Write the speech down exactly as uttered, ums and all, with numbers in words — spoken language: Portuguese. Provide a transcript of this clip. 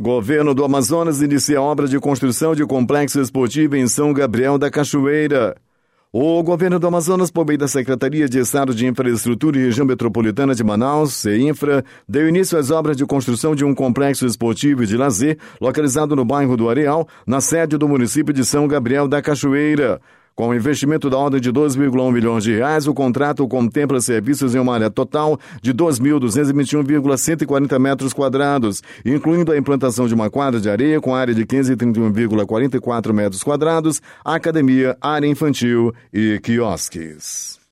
Governo do Amazonas inicia a obra de construção de complexo esportivo em São Gabriel da Cachoeira. O governo do Amazonas, por meio da Secretaria de Estado de Infraestrutura e Região Metropolitana de Manaus, CEINFRA, deu início às obras de construção de um complexo esportivo e de lazer localizado no bairro do Areal, na sede do município de São Gabriel da Cachoeira. Com um investimento da ordem de dois vírgula um milhões de reais, o contrato contempla serviços em uma área total de dois mil duzentos e vinte e um vírgula cento e quarenta metros quadrados, incluindo a implantação de uma quadra de areia com área de quinhentos e trinta e um vírgula quarenta e quatro metros quadrados, academia, área infantil e quiosques.